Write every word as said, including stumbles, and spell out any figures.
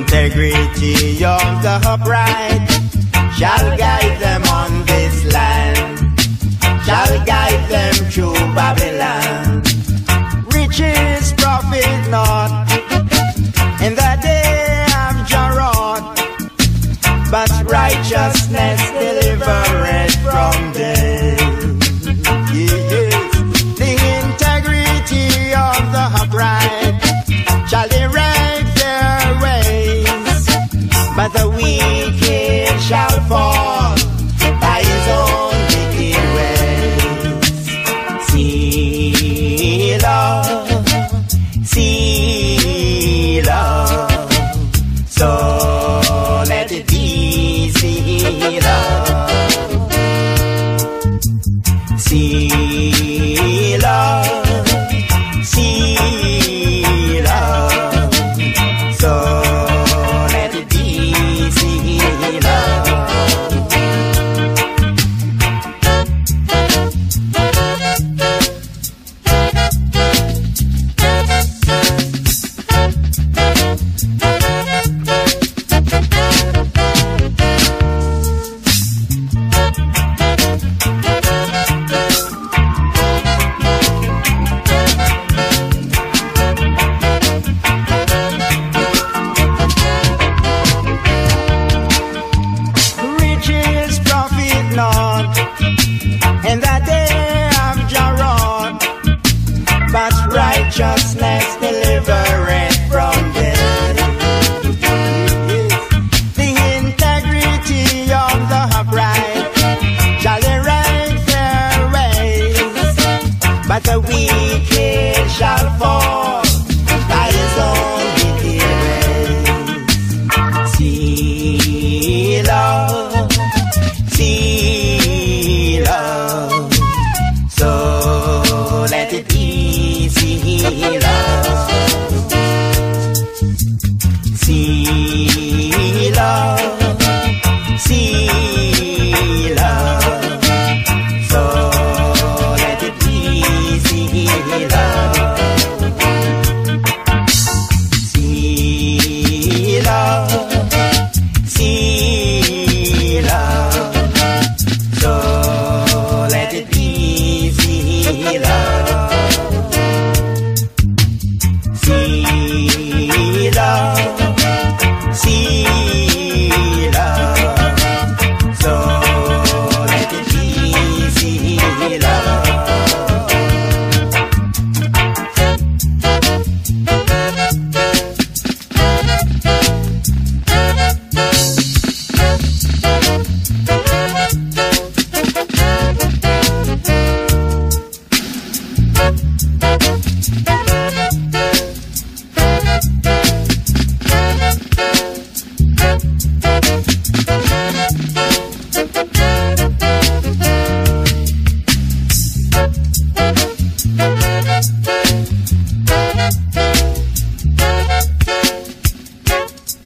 integrity of the upright shall guide them on this land, shall guide them through Babylon. Riches profit not in the day of Jarod, but righteousness delivereth from death. Yes. The integrity of the upright shall direct their ways, but the wicked shall fall by his own wicked ways. See, Lord, see, Lord, so let it be, see, Lord, see, Lord, see, Lord, so let it be, see, Lord. Riches profit not in the day of Jarod, but righteousness delivereth from death. The integrity of the upright shall direct their ways, but the wicked shall fall by his own wicked ways. See, Lord, see, Lord, so let it be, see, Lord, see, Lord,